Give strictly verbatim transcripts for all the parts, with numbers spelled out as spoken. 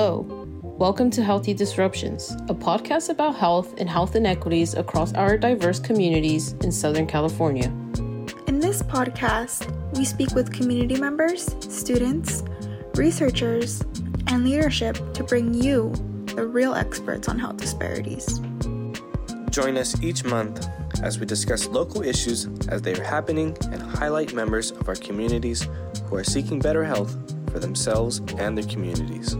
Hello, welcome to Healthy Disruptions, a podcast about health and health inequities across our diverse communities in Southern California. In this podcast, we speak with community members, students, researchers, and leadership to bring you the real experts on health disparities. Join us each month as we discuss local issues as they are happening and highlight members of our communities who are seeking better health for themselves and their communities.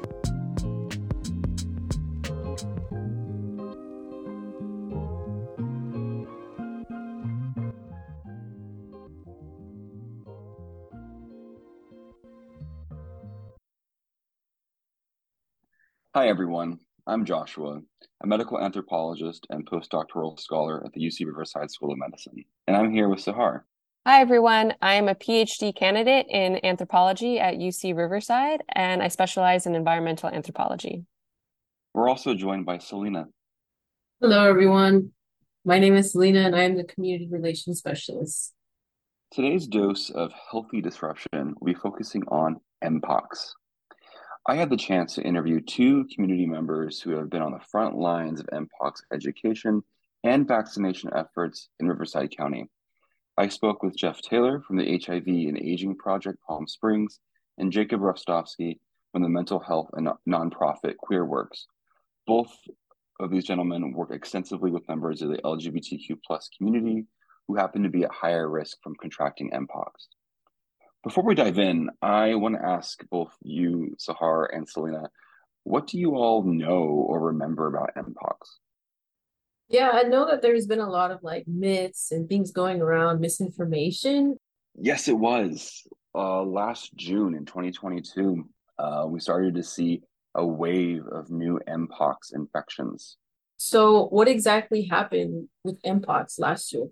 Hi, everyone. I'm Joshua, a medical anthropologist and postdoctoral scholar at the U C Riverside School of Medicine, and I'm here with Sahar. Hi, everyone. I am a PhD candidate in anthropology at U C Riverside, and I specialize in environmental anthropology. We're also joined by Selena. Hello, everyone. My name is Selena, and I am the Community Relations Specialist. Today's dose of healthy disruption will be focusing on M POX. I had the chance to interview two community members who have been on the front lines of M POX education and vaccination efforts in Riverside County. I spoke with Jeff Taylor from the H I V and Aging Project Palm Springs and Jacob Rostovsky from the mental health and nonprofit QueerWorks. Both of these gentlemen work extensively with members of the L G B T Q plus community who happen to be at higher risk from contracting M POX. Before we dive in, I want to ask both you, Sahar, and Selena, what do you all know or remember about M POX? Yeah, I know that there's been a lot of like myths and things going around, misinformation. Yes, it was. Uh, last June in twenty twenty-two, uh, we started to see a wave of new M POX infections. So what exactly happened with M POX last year?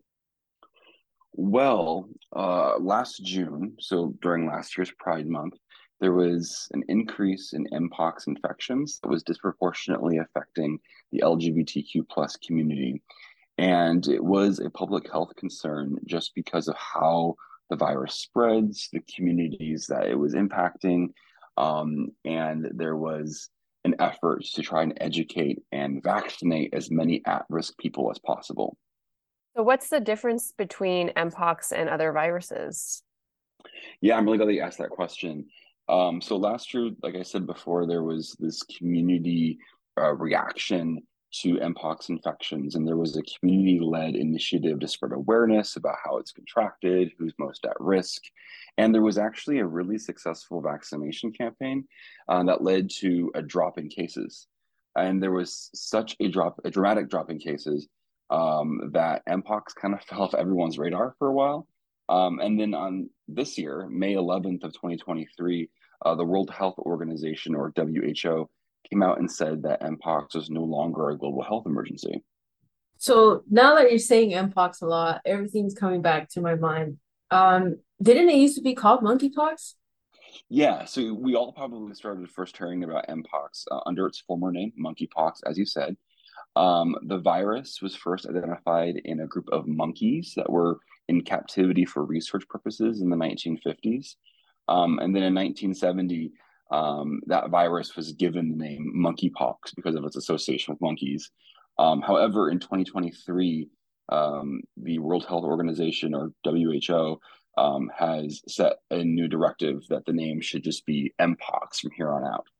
Well, uh, last June, so during last year's Pride Month, there was an increase in M POX infections that was disproportionately affecting the L G B T Q plus community. And it was a public health concern just because of how the virus spreads, the communities that it was impacting, um, and there was an effort to try and educate and vaccinate as many at-risk people as possible. So what's the difference between M POX and other viruses? Yeah, I'm really glad that you asked that question. Um, so last year, like I said before, there was this community uh, reaction to M POX infections, and there was a community-led initiative to spread awareness about how it's contracted, who's most at risk. And there was actually a really successful vaccination campaign uh, that led to a drop in cases. And there was such a drop, a dramatic drop in cases um, that M POX kind of fell off everyone's radar for a while. Um, and then on this year, May eleventh of twenty twenty-three, uh, the World Health Organization, or W H O, came out and said that M POX was no longer a global health emergency. So now that you're saying M POX a lot, everything's coming back to my mind. Um, didn't it used to be called monkeypox? Yeah, so we all probably started first hearing about M POX uh, under its former name, monkeypox, as you said. Um, the virus was first identified in a group of monkeys that were in captivity for research purposes in the nineteen fifties. Um, and then in nineteen seventy, um, that virus was given the name monkeypox because of its association with monkeys. Um, however, in twenty twenty-three, um, the World Health Organization, or W H O, um, has set a new directive that the name should just be M POX from here on out.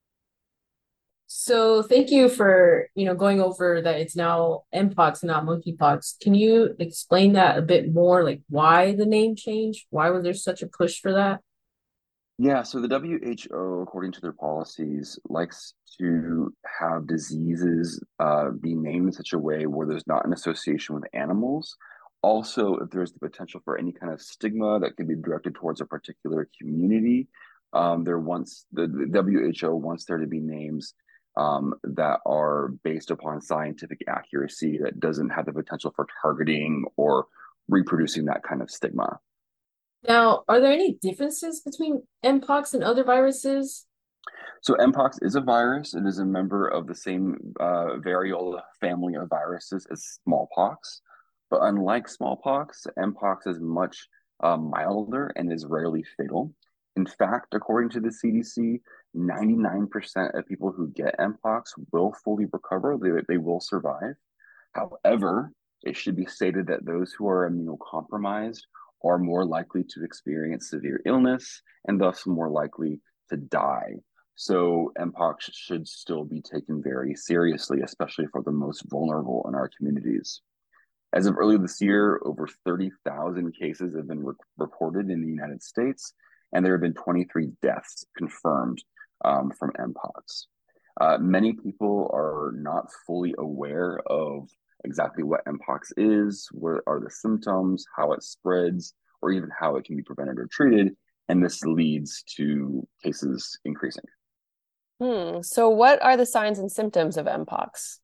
So thank you for, you know, going over that it's now M POX, not monkeypox. Can you explain that a bit more, like why the name change? Why was there such a push for that? Yeah, so the W H O, according to their policies, likes to have diseases uh, be named in such a way where there's not an association with animals. Also, if there's the potential for any kind of stigma that can be directed towards a particular community, um, there wants the, the W H O wants there to be names um, that are based upon scientific accuracy that doesn't have the potential for targeting or reproducing that kind of stigma. Now, are there any differences between M POX and other viruses? So M POX is a virus. It is a member of the same uh, variola family of viruses as smallpox. But unlike smallpox, M POX is much uh, milder and is rarely fatal. In fact, according to the C D C, ninety-nine percent of people who get Mpox will fully recover. They, they will survive. However, it should be stated that those who are immunocompromised are more likely to experience severe illness and thus more likely to die. So Mpox should still be taken very seriously, especially for the most vulnerable in our communities. As of earlier this year, over thirty thousand cases have been re- reported in the United States, and there have been twenty-three deaths confirmed um, from Mpox. Uh, many people are not fully aware of exactly what Mpox is, what are the symptoms, how it spreads, or even how it can be prevented or treated, and this leads to cases increasing. Hmm. So what are the signs and symptoms of Mpox?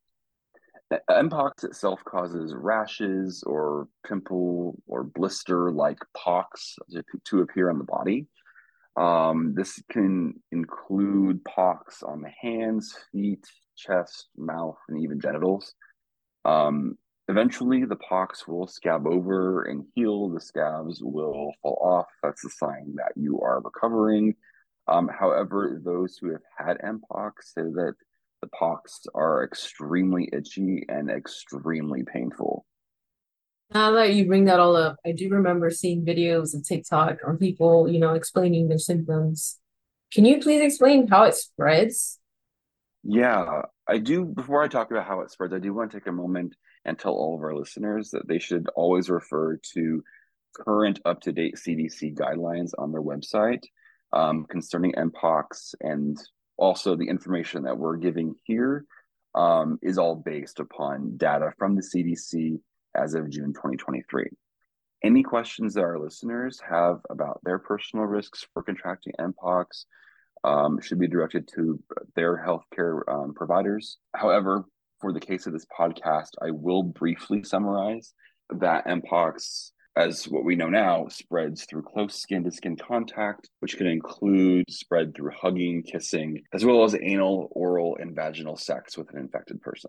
Mpox itself causes rashes or pimple or blister-like pox to appear on the body. Um, this can include pox on the hands, feet, chest, mouth, and even genitals. Um, eventually, the pox will scab over and heal. The scabs will fall off. That's a sign that you are recovering. Um, however, those who have had Mpox say that the pox are extremely itchy and extremely painful. Now that you bring that all up, I do remember seeing videos of TikTok on people, you know, explaining their symptoms. Can you please explain how it spreads? Yeah, I do. Before I talk about how it spreads, I do want to take a moment and tell all of our listeners that they should always refer to current up-to-date C D C guidelines on their website um, concerning Mpox, and also the information that we're giving here um, is all based upon data from the C D C as of June twenty twenty-three. Any questions that our listeners have about their personal risks for contracting Mpox um, should be directed to their healthcare um, providers. However, for the case of this podcast, I will briefly summarize that Mpox, as what we know now, spreads through close skin-to-skin contact, which can include spread through hugging, kissing, as well as anal, oral, and vaginal sex with an infected person.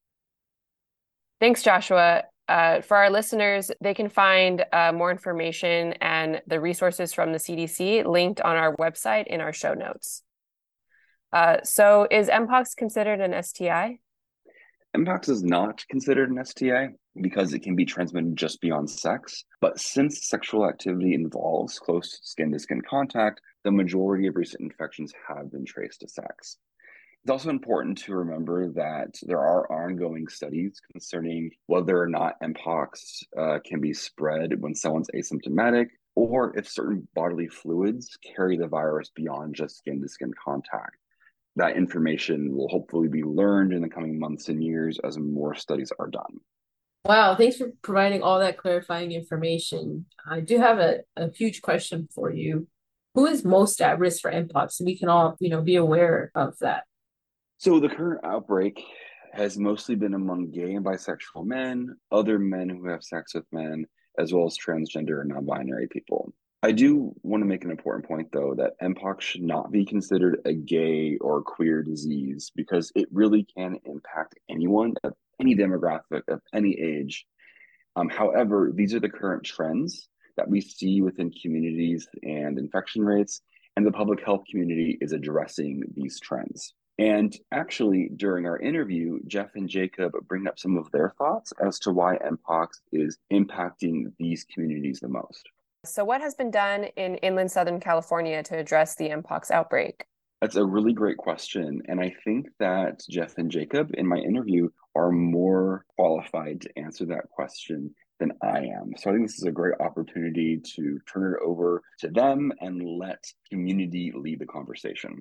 Thanks, Joshua. Uh, for our listeners, they can find uh, more information and the resources from the C D C linked on our website in our show notes. Uh, so is Mpox considered an S T I? Mpox is not considered an S T I because it can be transmitted just beyond sex. But since sexual activity involves close skin-to-skin contact, the majority of recent infections have been traced to sex. It's also important to remember that there are ongoing studies concerning whether or not Mpox uh, can be spread when someone's asymptomatic, or if certain bodily fluids carry the virus beyond just skin-to-skin contact. That information will hopefully be learned in the coming months and years as more studies are done. Wow, thanks for providing all that clarifying information. I do have a, a huge question for you. Who is most at risk for Mpox? So we can all, you know, be aware of that. So the current outbreak has mostly been among gay and bisexual men, other men who have sex with men, as well as transgender and non-binary people. I do want to make an important point, though, that Mpox should not be considered a gay or queer disease because it really can impact anyone of any demographic, of any age. Um, however, these are the current trends that we see within communities and infection rates, and the public health community is addressing these trends. And actually, during our interview, Jeff and Jacob bring up some of their thoughts as to why Mpox is impacting these communities the most. So what has been done in inland Southern California to address the Mpox outbreak? That's a really great question. And I think that Jeff and Jacob in my interview are more qualified to answer that question than I am. So I think this is a great opportunity to turn it over to them and let community lead the conversation.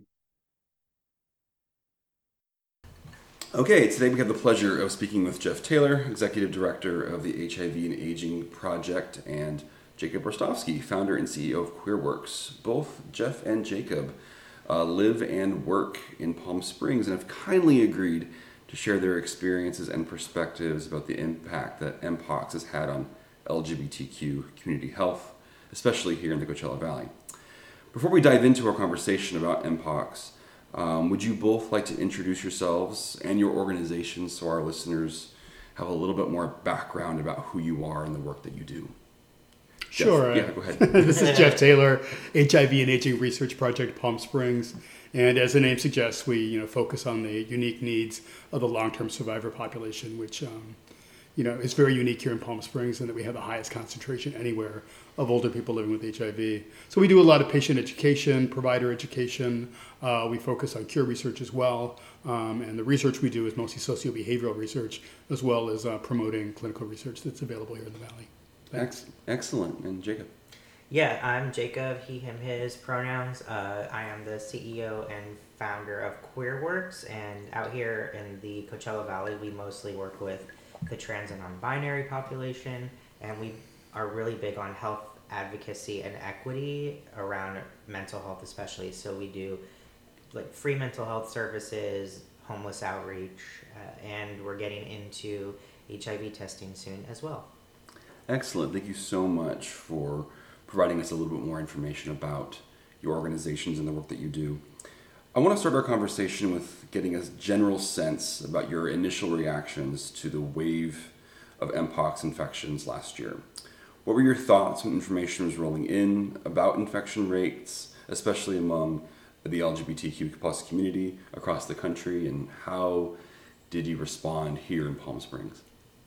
Okay, today we have the pleasure of speaking with Jeff Taylor, Executive Director of the H I V and Aging Project, and Jacob Rostovsky, founder and C E O of QueerWorks. Both Jeff and Jacob uh, live and work in Palm Springs and have kindly agreed to share their experiences and perspectives about the impact that Mpox has had on L G B T Q community health, especially here in the Coachella Valley. Before we dive into our conversation about Mpox, um, would you both like to introduce yourselves and your organizations so our listeners have a little bit more background about who you are and the work that you do? Sure. Yeah, go ahead. This is Jeff Taylor, H I V and Aging Research Project, Palm Springs. And as the name suggests, we you know focus on the unique needs of the long-term survivor population, which um, you know is very unique here in Palm Springs, and that we have the highest concentration anywhere of older people living with H I V. So we do a lot of patient education, provider education. Uh, we focus on cure research as well, um, and the research we do is mostly socio-behavioral research, as well as uh, promoting clinical research that's available here in the Valley. Thanks. Excellent. And Jacob? Yeah, I'm Jacob, he, him, his pronouns. Uh, I am the C E O and founder of QueerWorks, and out here in the Coachella Valley, we mostly work with the trans and non-binary population, and we are really big on health advocacy and equity around mental health especially. So we do like free mental health services, homeless outreach, uh, and we're getting into H I V testing soon as well. Excellent. Thank you so much for providing us a little bit more information about your organizations and the work that you do. I want to start our conversation with getting a general sense about your initial reactions to the wave of Mpox infections last year. What were your thoughts when information was rolling in about infection rates, especially among the L G B T Q plus community across the country, and how did you respond here in Palm Springs?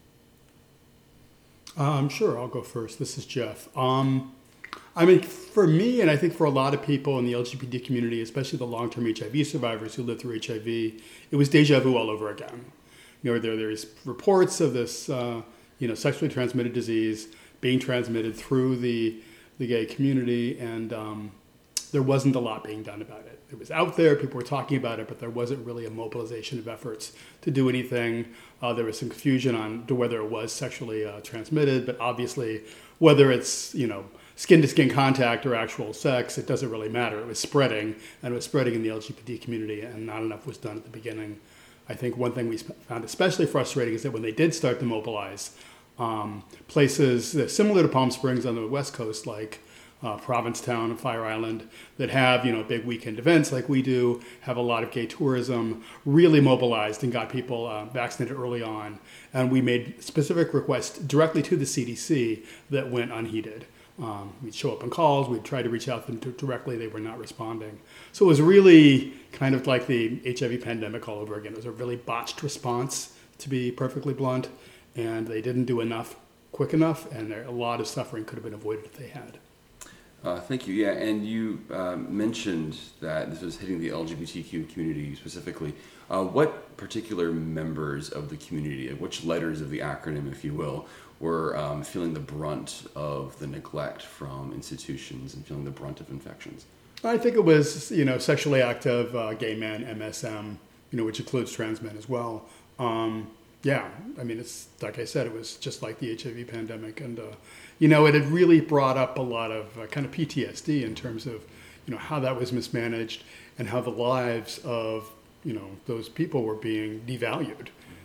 Um, sure, I'll go first. This is Jeff. Um, I mean, for me, and I think for a lot of people in the L G B T community, especially the long-term H I V survivors who lived through H I V, it was deja vu all over again. You know, there there's reports of this, uh, you know, sexually transmitted disease being transmitted through the the gay community, and um, there wasn't a lot being done about it. It was out there, people were talking about it, but there wasn't really a mobilization of efforts to do anything. Uh, there was some confusion on to whether it was sexually uh, transmitted, but obviously whether it's, you know, skin-to-skin contact or actual sex, it doesn't really matter. It was spreading, and it was spreading in the L G B T community, and not enough was done at the beginning. I think one thing we found especially frustrating is that when they did start to mobilize, um, places that similar to Palm Springs on the West Coast, like Uh, Provincetown and Fire Island, that have, you know, big weekend events like we do, have a lot of gay tourism, really mobilized and got people uh, vaccinated early on. And we made specific requests directly to the C D C that went unheeded. Um, we'd show up on calls, we'd try to reach out to them directly, they were not responding. So it was really kind of like the H I V pandemic all over again. It was a really botched response, to be perfectly blunt, and they didn't do enough quick enough, and there, a lot of suffering could have been avoided if they had. Uh, thank you. Yeah, and you uh, mentioned that this was hitting the L G B T Q community specifically. Uh, what particular members of the community, which letters of the acronym, if you will, were um, feeling the brunt of the neglect from institutions and feeling the brunt of infections? I think it was, you know, sexually active uh, gay men, M S M, you know, which includes trans men as well. Um, yeah, I mean, it's like I said, it was just like the H I V pandemic, and uh, you know, it had really brought up a lot of uh, kind of P T S D in terms of, you know, how that was mismanaged and how the lives of, you know, those people were being devalued.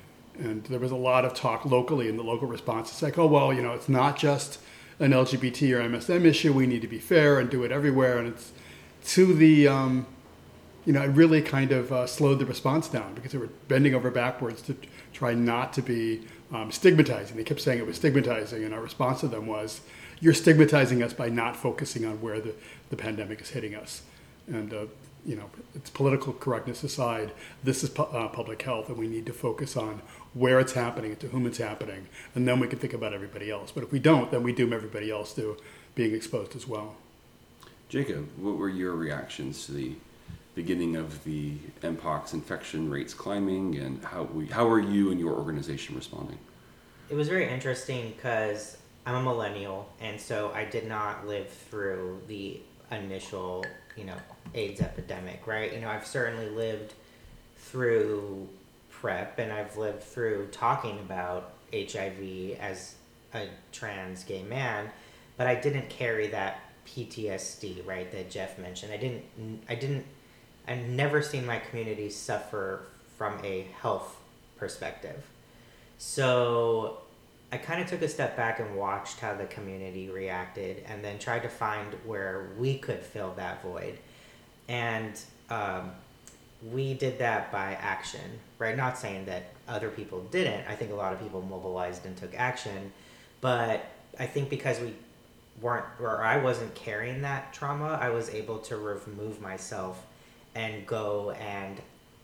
And there was a lot of talk locally in the local response. It's like, oh, well, you know, it's not just an L G B T or M S M issue. We need to be fair and do it everywhere. And it's to the, um, you know, it really kind of uh, slowed the response down because they were bending over backwards to try not to be um, stigmatizing. They kept saying it was stigmatizing, and our response to them was, you're stigmatizing us by not focusing on where the, the pandemic is hitting us. And, uh, you know, it's political correctness aside, this is pu- uh, public health, and we need to focus on where it's happening and to whom it's happening, and then we can think about everybody else. But if we don't, then we doom everybody else to being exposed as well. Jacob, what were your reactions to the beginning of the Mpox infection rates climbing, and how we, how are you and your organization responding? It was very interesting because I'm a millennial, and so I did not live through the initial, you know, AIDS epidemic, right? You know, I've certainly lived through PrEP, and I've lived through talking about H I V as a trans gay man, but I didn't carry that P T S D, right, that Jeff mentioned. I didn't, I didn't, I've never seen my community suffer from a health perspective. So I kind of took a step back and watched how the community reacted, and then tried to find where we could fill that void. And um, we did that by action, right? Not saying that other people didn't. I think a lot of people mobilized and took action. But I think because we weren't, or I wasn't carrying that trauma, I was able to remove myself and go and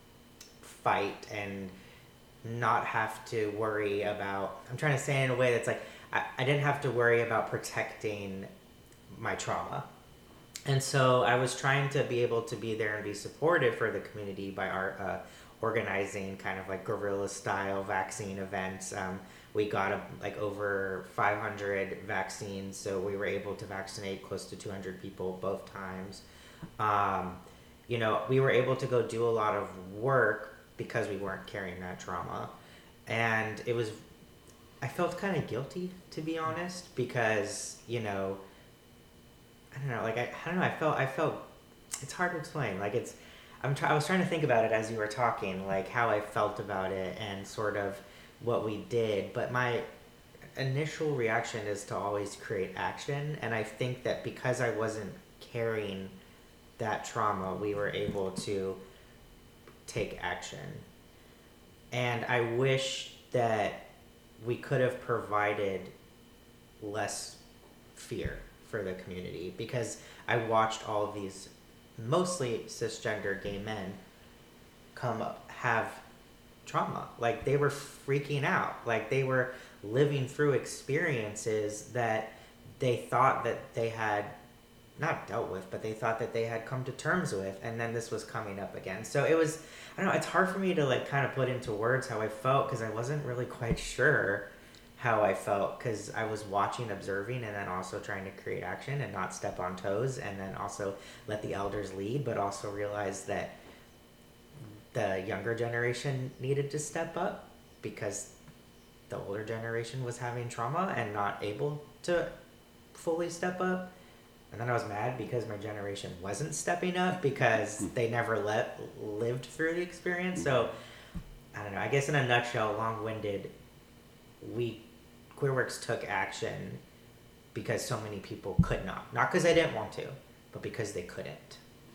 fight and not have to worry about, I'm trying to say it in a way that's like, I, I didn't have to worry about protecting my trauma. And so I was trying to be able to be there and be supportive for the community by our uh, organizing kind of like guerrilla style vaccine events. Um, we got a, like over five hundred vaccines, so we were able to vaccinate close to two hundred people both times. Um, you know, we were able to go do a lot of work because we weren't carrying that trauma. And it was, I felt kind of guilty, to be honest, because, you know, I don't know, like, I, I don't know, I felt, I felt, it's hard to explain. Like, it's, I'm try, I was trying to think about it as you were talking, like, how I felt about it and sort of what we did. But my initial reaction is to always create action. And I think that because I wasn't carrying that trauma, we were able to take action. And I wish that we could have provided less fear for the community, because I watched all of these mostly cisgender gay men come up, have trauma. Like, they were freaking out. Like, they were living through experiences that they thought that they had not dealt with, but they thought that they had come to terms with, and then this was coming up again. So it was, I don't know, it's hard for me to like kind of put into words how I felt, because I wasn't really quite sure how I felt, because I was watching, observing, and then also trying to create action and not step on toes, and then also let the elders lead, but also realize that the younger generation needed to step up because the older generation was having trauma and not able to fully step up. And then I was mad because my generation wasn't stepping up because they never let, lived through the experience. So, I don't know, I guess in a nutshell, long-winded, we, QueerWorks took action because so many people could not. Not because they didn't want to, but because they couldn't.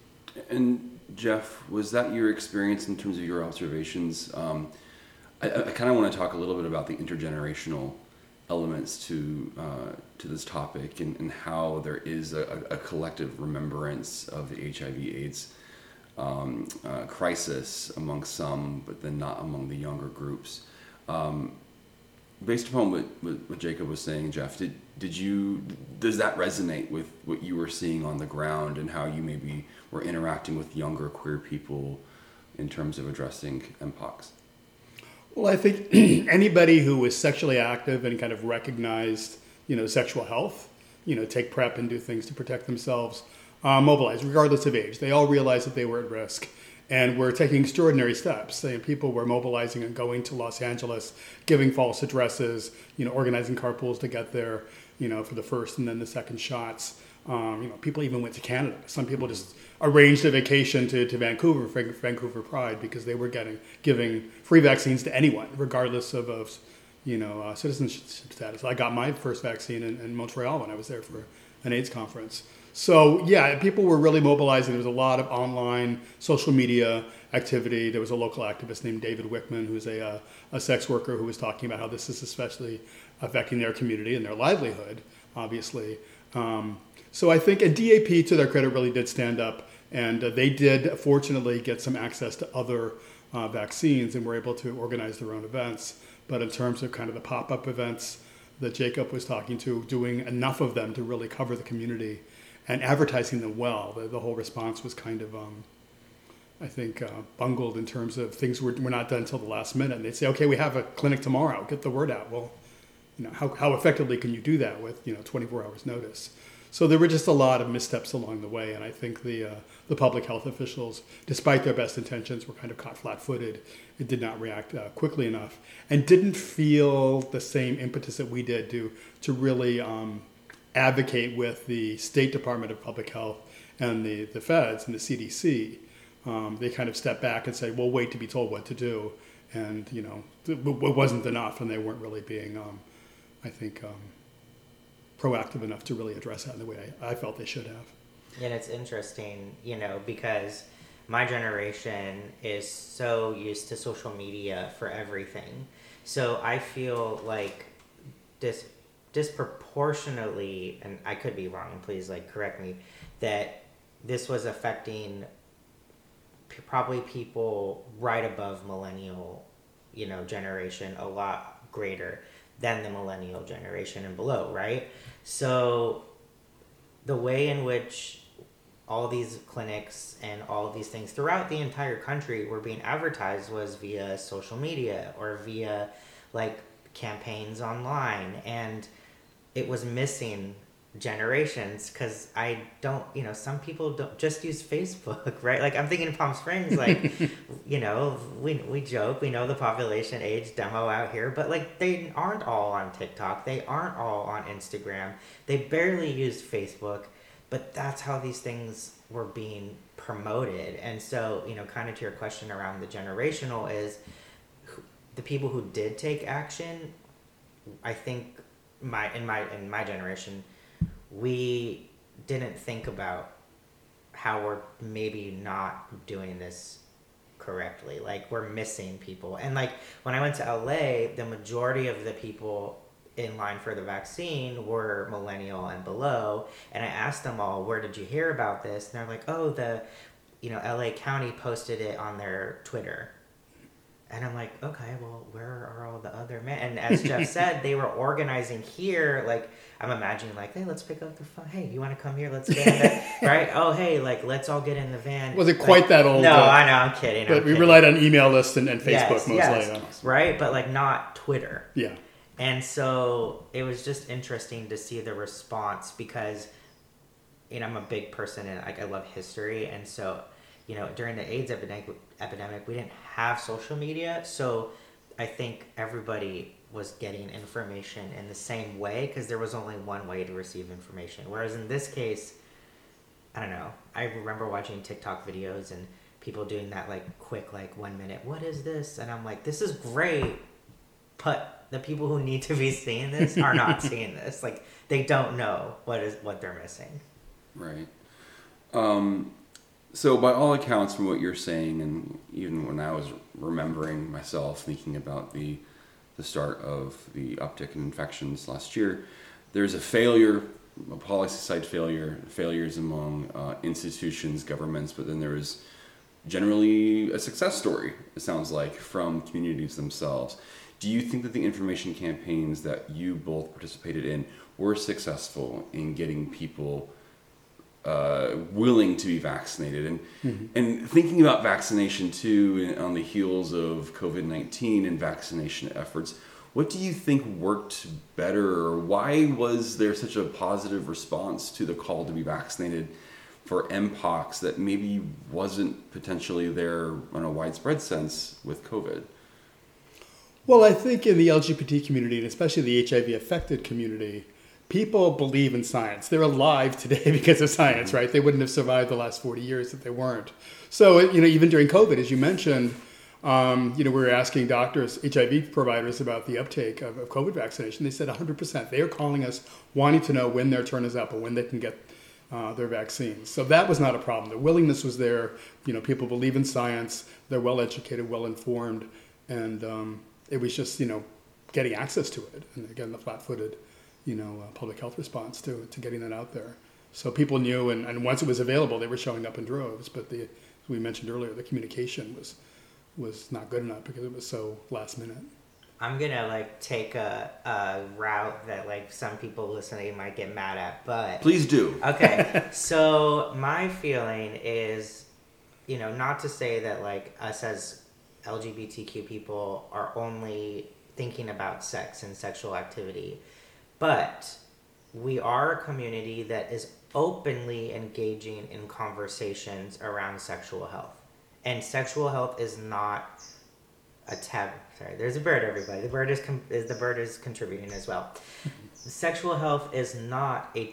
And Jeff, was that your experience in terms of your observations? Um, I, I kind of want to talk a little bit about the intergenerational elements to uh, to this topic, and, and how there is a, a collective remembrance of the H I V AIDS um, uh, crisis among some, but then not among the younger groups. Um, based upon what, what, what Jacob was saying, Jeff, did did you does that resonate with what you were seeing on the ground and how you maybe were interacting with younger queer people in terms of addressing M POX? Well, I think anybody who was sexually active and kind of recognized, you know, sexual health, you know, take PrEP and do things to protect themselves, uh, mobilized, regardless of age. They all realized that they were at risk and were taking extraordinary steps. They, people were mobilizing and going to Los Angeles, giving false addresses, you know, organizing carpools to get there, you know, for the first and then the second shots. Um, you know, people even went to Canada. Some people just arranged a vacation to, to Vancouver for Vancouver Pride because they were getting giving free vaccines to anyone, regardless of, of you know, uh, citizenship status. I got my first vaccine in, in Montreal when I was there for an AIDS conference. So yeah, people were really mobilizing. There was a lot of online social media activity. There was a local activist named David Wickman, who's a, uh, a sex worker, who was talking about how this is especially affecting their community and their livelihood, obviously. Um, So I think, and D A P, to their credit, really did stand up, and uh, they did, fortunately, get some access to other uh, vaccines and were able to organize their own events. But in terms of kind of the pop-up events that Jacob was talking to, doing enough of them to really cover the community and advertising them well, the, the whole response was kind of, um, I think, uh, bungled in terms of things were, were not done until the last minute. And they'd say, okay, we have a clinic tomorrow, get the word out. Well, you know, how, how effectively can you do that with, you know, twenty-four hours notice? So there were just a lot of missteps along the way, and I think the uh, the public health officials, despite their best intentions, were kind of caught flat-footed. It did not react uh, quickly enough, and didn't feel the same impetus that we did to to really um, advocate with the State Department of Public Health and the, the feds and the C D C. Um, they kind of stepped back and said, "We'll wait to be told what to do," and you know, it wasn't enough, and they weren't really being, um, I think. Um, proactive enough to really address that in the way I, I felt they should have. And it's interesting, you know, because my generation is so used to social media for everything. So I feel like this disproportionately, and I could be wrong, and please like correct me, that this was affecting p- probably people right above millennial, you know, generation a lot greater than the millennial generation and below, right? So the way in which all these clinics and all of these things throughout the entire country were being advertised was via social media or via like campaigns online, and it was missing generations because I don't, you know, some people don't just use Facebook, right? Like I'm thinking in Palm Springs, like, you know, we we joke, we know the population age demo out here, but like they aren't all on TikTok, they aren't all on Instagram, they barely use Facebook, but that's how these things were being promoted. And so, you know, kind of to your question around the generational is who- the people who did take action, I think my in my in my generation, we didn't think about how we're maybe not doing this correctly. Like we're missing people. And like when I went to L A, the majority of the people in line for the vaccine were millennial and below. And I asked them all, where did you hear about this? And they're like, oh, the, you know, L A County posted it on their Twitter. And I'm like, okay, well, where are all the other men? And as Jeff said, they were organizing here. Like, I'm imagining, like, hey, let's pick up the phone. Hey, you want to come here? Let's get in the, right? Oh, hey, like, let's all get in the van. Was it like, quite that old? No, uh, I know, I'm kidding. But I'm we kidding. relied on email lists and, and Facebook yes, mostly. yes, Yeah. right? But, like, not Twitter. Yeah. And so it was just interesting to see the response because, you know, I'm a big person and, like, I love history. And so, you know, during the AIDS epidemic, epidemic, we didn't have social media. So I think everybody was getting information in the same way because there was only one way to receive information. Whereas in this case, I don't know. I remember watching TikTok videos and people doing that like quick, like one minute, what is this? And I'm like, this is great. But the people who need to be seeing this are not seeing this. Like they don't know what is what they're missing. Right. Um, So by all accounts from what you're saying, and even when I was remembering myself thinking about the the start of the uptick in infections last year, there's a failure, a policy side failure, failures among uh, institutions, governments, but then there is generally a success story, it sounds like, from communities themselves. Do you think that the information campaigns that you both participated in were successful in getting people Uh, willing to be vaccinated? And mm-hmm. and thinking about vaccination too on the heels of COVID nineteen and vaccination efforts, what do you think worked better, or why was there such a positive response to the call to be vaccinated for Mpox that maybe wasn't potentially there in a widespread sense with COVID? Well, I think in the L G B T community, and especially the H I V affected community, people believe in science. They're alive today because of science, right? They wouldn't have survived the last forty years if they weren't. So, you know, even during COVID, as you mentioned, um, you know, we were asking doctors, H I V providers about the uptake of, of COVID vaccination. They said one hundred percent. They are calling us wanting to know when their turn is up or when they can get uh, their vaccines. So that was not a problem. The willingness was there. You know, people believe in science. They're well educated, well informed. And um, it was just, you know, getting access to it. And again, the flat-footed, you know, uh, public health response to to getting that out there. So people knew, and, and once it was available, they were showing up in droves. But the, as we mentioned earlier, the communication was was not good enough because it was so last minute. I'm gonna like take a, a route that like some people listening might get mad at, but please do. Okay, so my feeling is, you know, not to say that like us as L G B T Q people are only thinking about sex and sexual activity. But we are a community that is openly engaging in conversations around sexual health. And sexual health is not a tab. Sorry, there's a bird, everybody. The bird is, com- is the bird is contributing as well. Sexual health is not a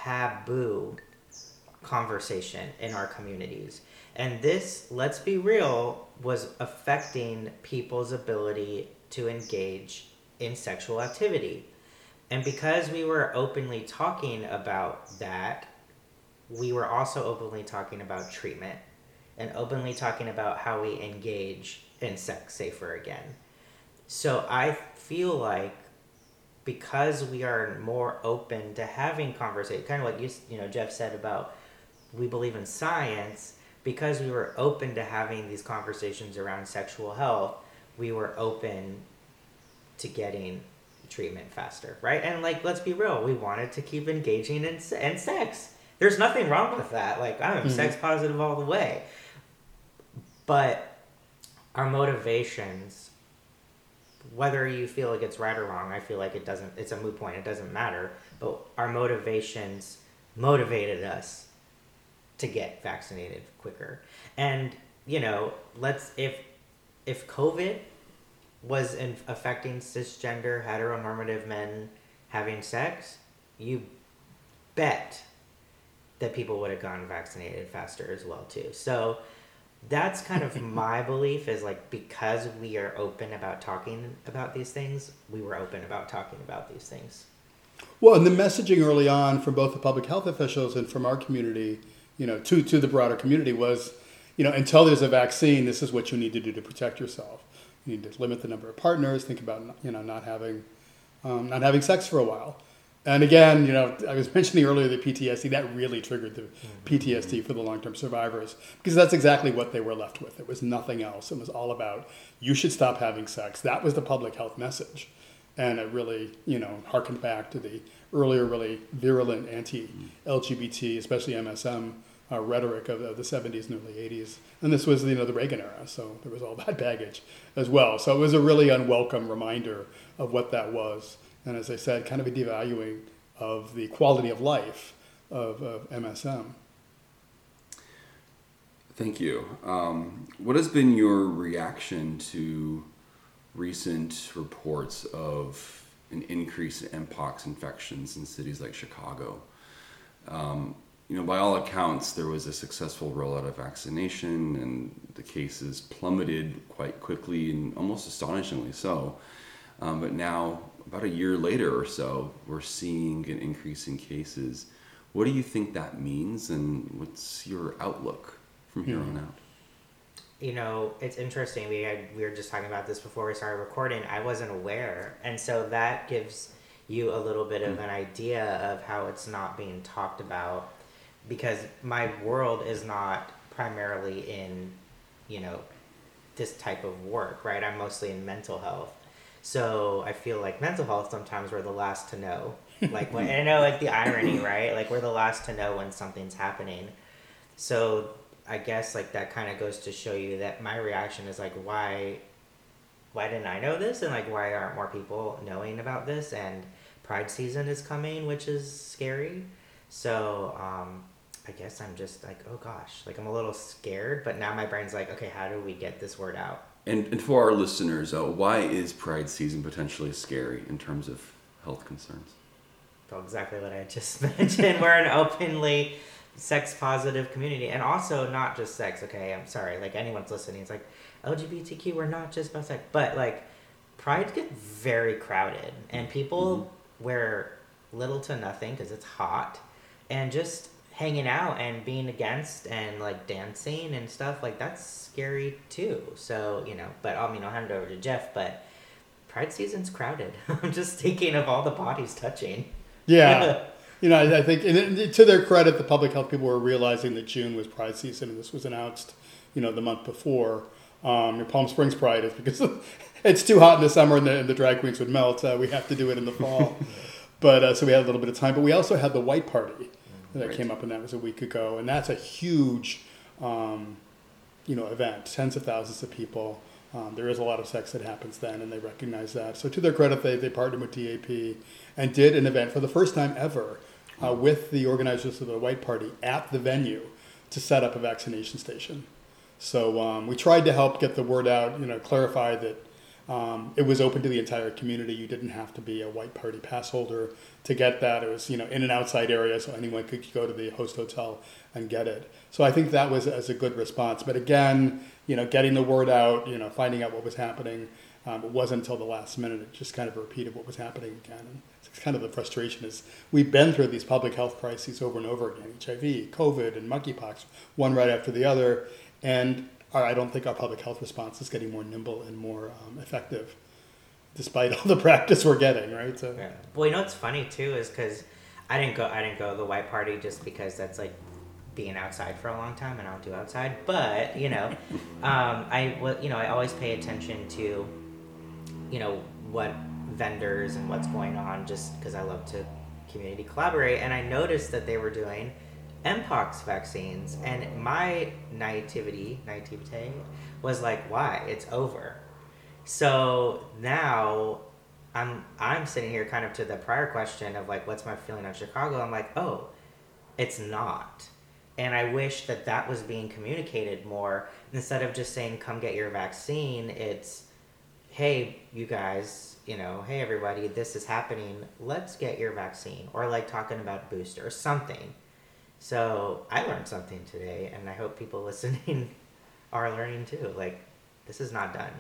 taboo conversation in our communities. And this, let's be real, was affecting people's ability to engage in sexual activity. And because we were openly talking about that, we were also openly talking about treatment and openly talking about how we engage in sex safer again. So I feel like because we are more open to having conversation, kind of like you, you know, Jeff said about we believe in science, because we were open to having these conversations around sexual health, we were open to getting treatment faster, right? And like, let's be real, we wanted to keep engaging in, in sex. There's nothing wrong with that. Like, I'm mm-hmm. sex positive all the way. But our motivations, whether you feel like it's right or wrong, I feel like it doesn't, it's a moot point, it doesn't matter. But our motivations motivated us to get vaccinated quicker. And, you know, let's, if, if COVID was in, affecting cisgender, heteronormative men having sex, you bet that people would have gotten vaccinated faster as well too. So that's kind of my belief, is like, because we are open about talking about these things, we were open about talking about these things. Well, and the messaging early on from both the public health officials and from our community, you know, to, to the broader community was, you know, until there's a vaccine, this is what you need to do to protect yourself. You need to limit the number of partners, think about, you know, not having, um, not having sex for a while. And again, you know, I was mentioning earlier the P T S D, that really triggered the P T S D for the long-term survivors, because that's exactly what they were left with. It was nothing else. It was all about, you should stop having sex. That was the public health message. And it really, you know, harkened back to the earlier really virulent anti-L G B T, especially M S M uh, rhetoric of, of the seventies and early eighties. And this was, you know, the Reagan era, so there was all that baggage as well. So it was a really unwelcome reminder of what that was. And as I said, kind of a devaluing of the quality of life of, of M S M. Thank you. Um, what has been your reaction to recent reports of an increase in Mpox infections in cities like Chicago? Um, you know, by all accounts, there was a successful rollout of vaccination, and the cases plummeted quite quickly and almost astonishingly so. Um, but now, about a year later or so, we're seeing an increase in cases. What do you think that means, and what's your outlook from here on out? You know, it's interesting. We had, we were just talking about this before we started recording. I wasn't aware, and so that gives you a little bit of an idea of how it's not being talked about, because my world is not primarily in, you know, this type of work, right? I'm mostly in mental health. So I feel like mental health, sometimes we're the last to know. Like, when, and I know, like, the irony, right? Like, we're the last to know when something's happening. So I guess, like, that kind of goes to show you that my reaction is like, why, why didn't I know this? And like, why aren't more people knowing about this? And Pride season is coming, which is scary. So, um, I guess I'm just like, oh gosh, like, I'm a little scared, but now my brain's like, okay, how do we get this word out? And, and for our listeners, uh, why is Pride season potentially scary in terms of health concerns? Well, exactly what I just mentioned. We're an openly sex positive community, and also not just sex. Okay, I'm sorry, like, anyone's listening, it's like, L G B T Q, we're not just about sex, but like, Pride gets very crowded, and people mm-hmm. wear little to nothing because it's hot, and just hanging out and being against and like dancing and stuff, like, that's scary too. So, you know, but I mean, I'll hand it over to Jeff, but Pride season's crowded. I'm just thinking of all the bodies touching. Yeah. You know, I, I think, and to their credit, the public health people were realizing that June was Pride season, and this was announced, you know, the month before. Um, your Palm Springs Pride is because it's too hot in the summer and the, and the drag queens would melt. Uh, we have to do it in the fall. But uh, so we had a little bit of time. But we also had the White Party that right. came up, and that was a week ago. And that's a huge, um, you know, event. Tens of thousands of people. Um, there is a lot of sex that happens then, and they recognize that. So to their credit, they, they partnered with T A P and did an event for the first time ever uh, with the organizers of the White Party at the venue to set up a vaccination station. So um, we tried to help get the word out, you know, clarify that um, it was open to the entire community. You didn't have to be a White Party pass holder to get that. It was, you know, in an outside area, so anyone could go to the host hotel and get it. So I think that was as a good response. But again, you know, getting the word out, you know, finding out what was happening, um, it wasn't until the last minute. It just kind of repeated what was happening again. And it's kind of the frustration is we've been through these public health crises over and over again, H I V, COVID, and monkeypox, one right after the other. And I don't think our public health response is getting more nimble and more um, effective. despite all the practice we're getting, right? So, yeah. Well, you know what's funny too is because I didn't go. I didn't go to the white party just because that's like being outside for a long time, and I don't do outside. But you know, um, I you know I always pay attention to, you know, what vendors and what's going on, just because I love to community collaborate. And I noticed that they were doing Mpox vaccines, and my naivety, naivete was like, why? It's over. So now I'm I'm sitting here kind of to the prior question of like, what's my feeling on Chicago? I'm like, oh, it's not. And I wish that that was being communicated more instead of just saying, come get your vaccine. It's, hey, you guys, you know, hey, everybody, this is happening. Let's get your vaccine. Or like talking about booster or something. So I learned something today, and I hope people listening are learning too. Like, this is not done.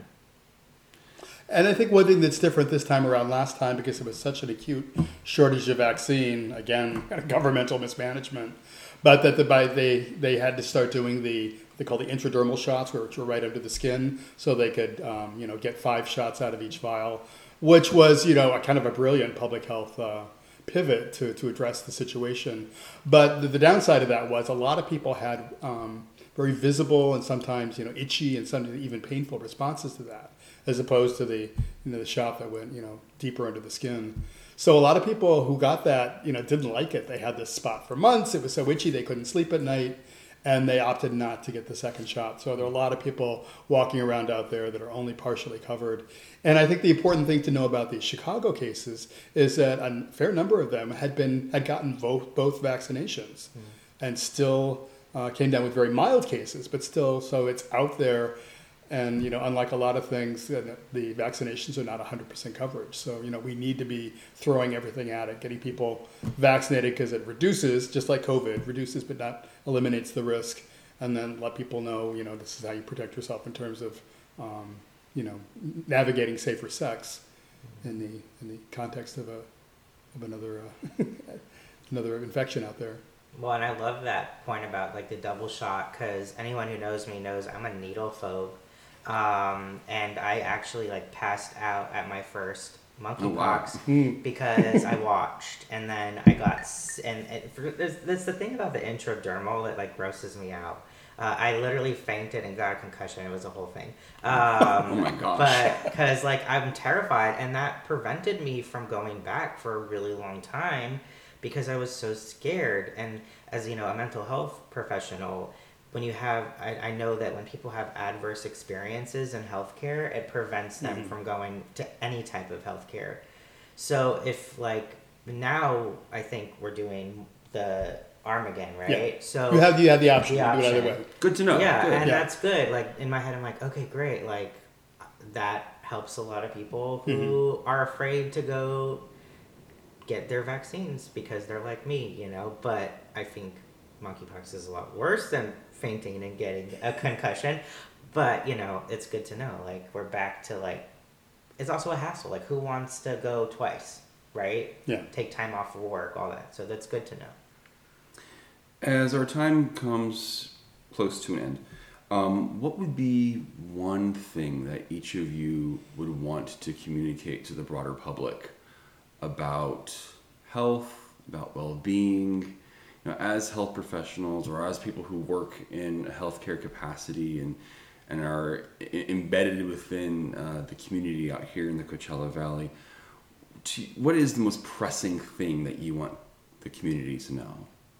And I think one thing that's different this time around last time, because it was such an acute shortage of vaccine, again, governmental mismanagement, but that the, by they they had to start doing the they call the intradermal shots, which were right under the skin, so they could um, you know get five shots out of each vial, which was you know a kind of a brilliant public health uh, pivot to to address the situation. But the, the downside of that was a lot of people had um, very visible and sometimes you know itchy and sometimes even painful responses to that, as opposed to the you know the shot that went you know deeper into the skin. So a lot of people who got that you know didn't like it. They had this spot for months. It was so itchy they couldn't sleep at night, and they opted not to get the second shot. So there are a lot of people walking around out there that are only partially covered. And I think the important thing to know about these Chicago cases is that a fair number of them had been had gotten both both vaccinations, mm. and still uh, came down with very mild cases, but still, so it's out there. And, you know, unlike a lot of things, the vaccinations are not one hundred percent coverage. So, you know, we need to be throwing everything at it, getting people vaccinated because it reduces, just like COVID, reduces but not eliminates the risk. And then let people know, you know, this is how you protect yourself in terms of, um, you know, navigating safer sex in the in the context of a of another uh, another infection out there. Well, and I love that point about like the double shot, because anyone who knows me knows I'm a needle phobe. Um, and I actually like passed out at my first monkeypox oh, wow. because I watched, and then I got, and, and for, there's, there's the thing about the intradermal that like grosses me out. Uh, I literally fainted and got a concussion. It was a whole thing. Um, oh my gosh. But because like I'm terrified, and that prevented me from going back for a really long time because I was so scared. And as you know, a mental health professional, when you have, I, I know that when people have adverse experiences in healthcare, it prevents them mm-hmm. from going to any type of healthcare. So if like now I think we're doing the arm again, right? Yeah. So you have the, you have the option. The option. To do it either way. Good to know. Yeah, good. and yeah. that's good. Like in my head, I'm like, okay, great. Like that helps a lot of people who mm-hmm. are afraid to go get their vaccines because they're like me, you know. But I think monkeypox is a lot worse than fainting and getting a concussion. But, you know, it's good to know. Like, we're back to, like, it's also a hassle. Like, who wants to go twice, right? Yeah. Take time off of work, all that. So that's good to know. As our time comes close to an end, um, what would be one thing that each of you would want to communicate to the broader public about health, about well-being, you know, as health professionals or as people who work in a healthcare capacity and and are I- embedded within uh, the community out here in the Coachella Valley? To, what is the most pressing thing that you want the community to know?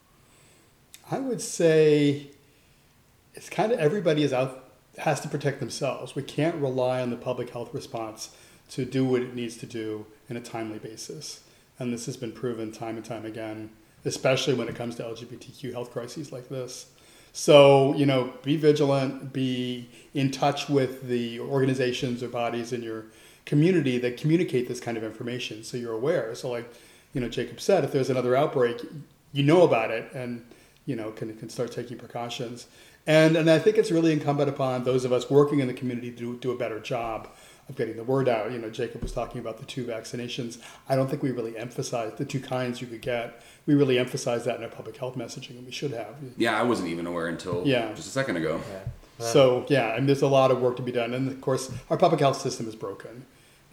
I would say it's kind of everybody is out has to protect themselves. We can't rely on the public health response to do what it needs to do in a timely basis. And this has been proven time and time again, especially when it comes to L G B T Q health crises like this. So, you know, be vigilant, be in touch with the organizations or bodies in your community that communicate this kind of information so you're aware. So like, you know, Jacob said, if there's another outbreak, you know about it and, you know, can can start taking precautions. And and I think it's really incumbent upon those of us working in the community to do, do a better job of getting the word out. You know, Jacob was talking about the two vaccinations. I don't think we really emphasize the two kinds you could get. We really emphasize that in our public health messaging, and we should have. Yeah, I wasn't even aware until yeah. just a second ago. Yeah. So, yeah, and there's a lot of work to be done. And, of course, our public health system is broken.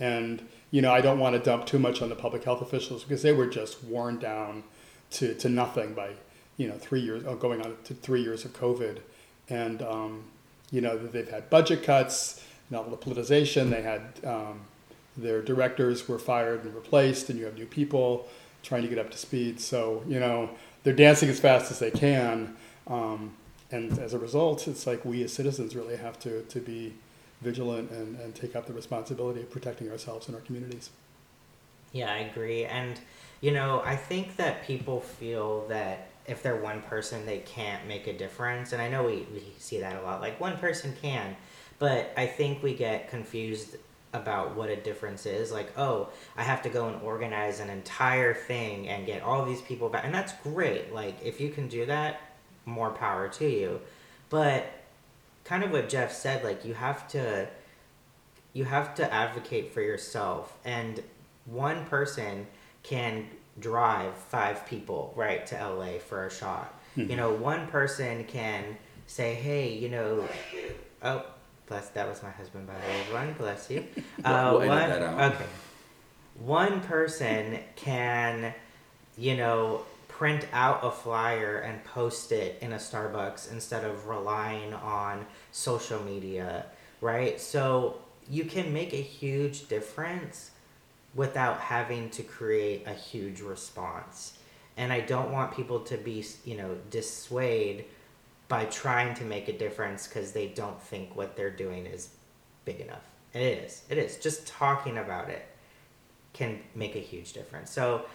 And, you know, I don't want to dump too much on the public health officials because they were just worn down to, to nothing by, you know, three years, oh, going on to three years of COVID. And, um, you know, they've had budget cuts, and all the politicization. They had um, their directors were fired and replaced, and you have new people trying to get up to speed. So, you know, they're dancing as fast as they can. Um, and as a result, it's like we as citizens really have to, to be vigilant and, and take up the responsibility of protecting ourselves and our communities. Yeah, I agree. And, you know, I think that people feel that if they're one person, they can't make a difference. And I know we, we see that a lot, like one person can, but I think we get confused about what a difference is. Like, oh, I have to go and organize an entire thing and get all these people back. And that's great. Like, if you can do that, more power to you. But kind of what Jeff said, like, you have to, you have to advocate for yourself. And one person can drive five people right to L A for a shot. Mm-hmm. You know, one person can say, hey, you know, oh, bless, that was my husband, by the way, everyone, bless you. Uh, we'll one, edit that out. Okay. One person can, you know, print out a flyer and post it in a Starbucks instead of relying on social media, right? So you can make a huge difference without having to create a huge response. And I don't want people to be, you know, dissuaded by trying to make a difference because they don't think what they're doing is big enough. And it is. It is. Just talking about it can make a huge difference. So,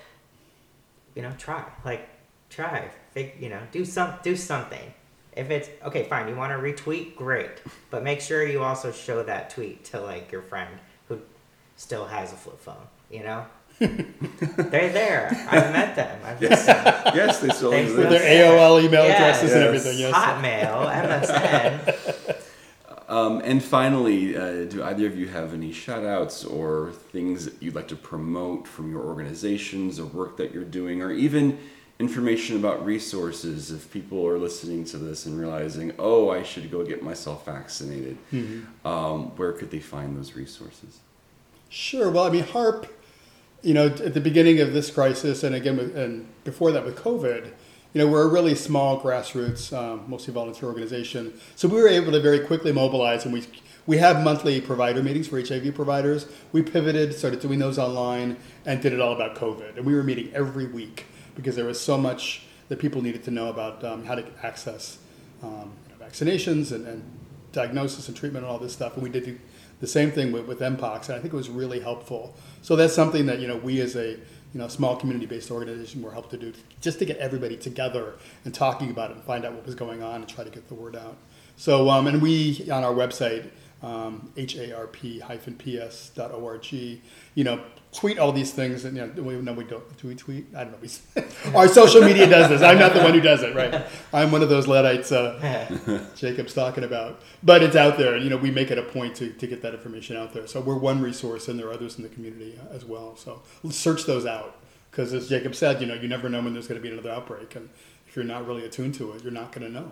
you know, try. Like, try. Think, you know, do some, do something. If it's, okay, fine, you want to retweet? Great. But make sure you also show that tweet to, like, your friend who still has a flip phone, you know? They're there. I've met them. I've yes, met them. yes, they still exist. With their A O L email Yes. addresses and Yes. everything. Yes. Hotmail, M S N. Um, and finally, uh, do either of you have any shout outs or things that you'd like to promote from your organizations or work that you're doing, or even information about resources if people are listening to this and realizing, oh, I should go get myself vaccinated? Mm-hmm. Um, where could they find those resources? Sure. Well, I mean, HARP, you know, at the beginning of this crisis, and again, with, and before that with COVID, you know, we're a really small grassroots, um, mostly volunteer organization. So we were able to very quickly mobilize, and we we have monthly provider meetings for H I V providers. We pivoted, started doing those online, and did it all about COVID. And we were meeting every week because there was so much that people needed to know about um, how to access um, you know, vaccinations and, and diagnosis and treatment and all this stuff. And we did do the same thing with, with M POX, and I think it was really helpful. So that's something that, you know, we as a you know small community-based organization were helped to do, just to get everybody together and talking about it and find out what was going on and try to get the word out. So, um, and we, on our website, um, harp dash p s dot org, you know, tweet all these things, and, you know, we, no, we don't, do we tweet? I don't know. We, our social media does this. I'm not the one who does it, right? I'm one of those Luddites uh, Jacob's talking about. But it's out there, and, you know, we make it a point to, to get that information out there. So we're one resource, and there are others in the community as well. So search those out, because as Jacob said, you know, you never know when there's going to be another outbreak, and if you're not really attuned to it, you're not going to know.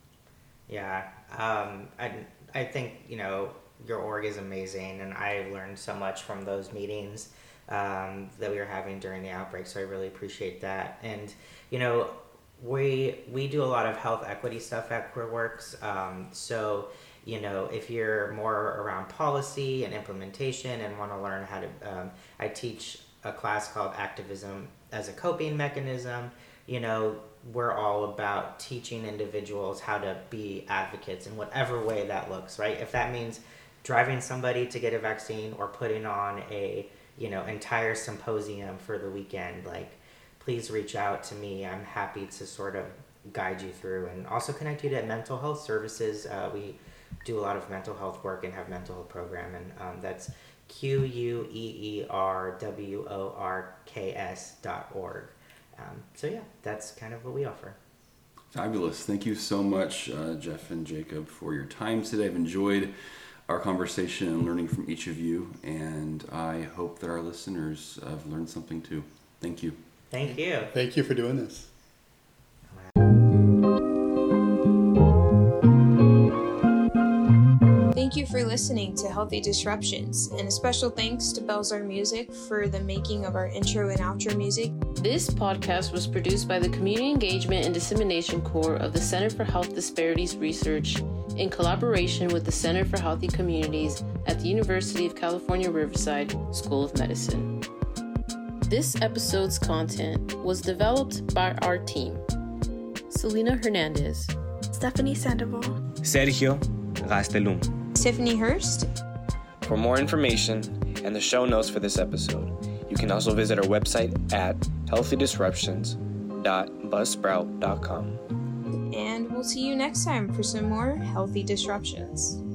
Yeah, um, I, I think, you know, your org is amazing, and I learned so much from those meetings um, that we were having during the outbreak, so I really appreciate that. And, you know, we we do a lot of health equity stuff at QueerWorks, um, so, you know, if you're more around policy and implementation and want to learn how to, um, I teach a class called Activism as a Coping Mechanism. You know, we're all about teaching individuals how to be advocates in whatever way that looks, right? If that means driving somebody to get a vaccine or putting on a, you know, entire symposium for the weekend, like, please reach out to me. I'm happy to sort of guide you through and also connect you to mental health services. Uh, we do a lot of mental health work and have mental health program, and um, that's Q U E E R W O R K S dot org. Um, so yeah, that's kind of what we offer. Fabulous. Thank you so much, uh, Jeff and Jacob, for your time today. I've enjoyed our conversation and learning from each of you, and I hope that our listeners have learned something too. Thank you. Thank you. Thank you for doing this. Thank you for listening to Healthy Disruptions, and a special thanks to Belzar Music for the making of our intro and outro music. This podcast was produced by the Community Engagement and Dissemination Core of the Center for Health Disparities Research in collaboration with the Center for Healthy Communities at the University of California, Riverside School of Medicine. This episode's content was developed by our team: Selena Hernandez, Stephanie Sandoval, Sergio Gastelum, Tiffany Hurst. For more information and the show notes for this episode, you can also visit our website at healthy disruptions dot buzzsprout dot com. And we'll see you next time for some more Healthy Disruptions.